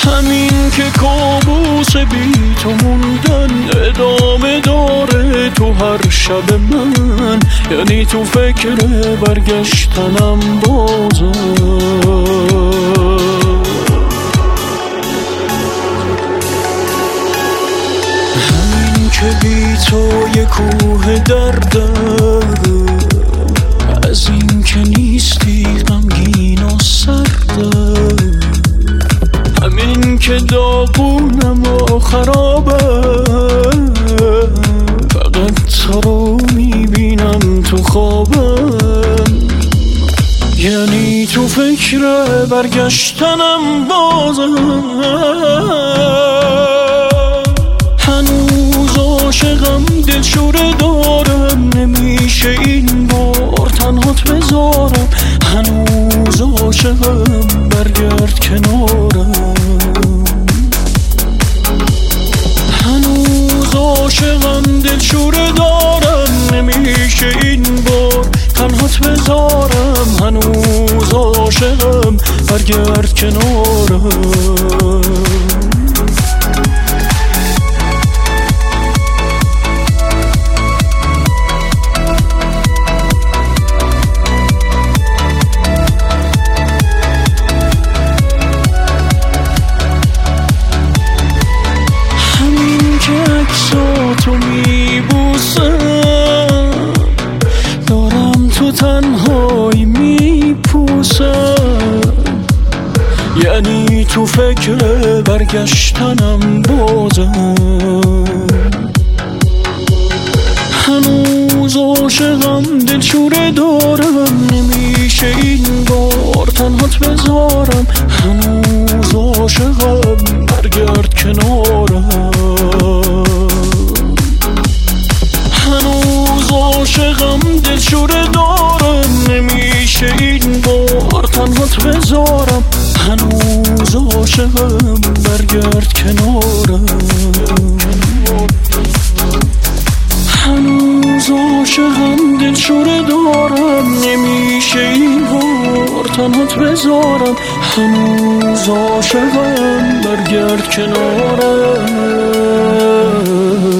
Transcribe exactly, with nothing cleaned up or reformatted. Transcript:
همین که کابوس بی تو موندن ادامه داره تو هر شب من، یعنی تو فکر برگشتنم بازم. همین که بی تو یه کوه دردم، از این که نیستی غمگین و سردم. همین که داغونم و خرابم، فقط تو رو میبینم تو خوابم، یعنی تو فکر برگشتنم بازم. هنوز عاشقم دلشوره دارم، نمیشه این بار تنهات بذارم. هنوز عاشقم برگرد کنارم. هنوز عاشقم دلشوره دارم، نمیشه این بار تنهات بذارم. هنوز عاشقم برگرد کنارم. تو میبوسم، دارم تو تنهایی میپوسم، یعنی تو فکر برگشتنم بازم. هنوز عاشقم دلشوره دارم، نمیشه این بار تنهات بذارم. هنوز عاشقم برگرد کنارم. هنوز عاشقم دلشوره دارم، نمیشه این بار تنهات بذارم. هنوز عاشقم برگرد کنارم. هنوز عاشقم دلشوره دارم، نمیشه این بار تنهات بذارم. هنوز عاشقم برگرد کنارم.